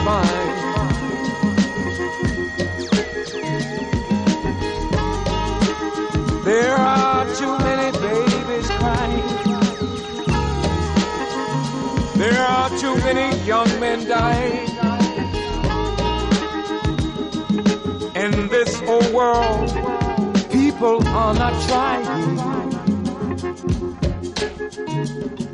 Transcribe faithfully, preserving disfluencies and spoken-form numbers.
fine. There are too many babies crying. There are too many young men dying. In this whole world, people are not trying.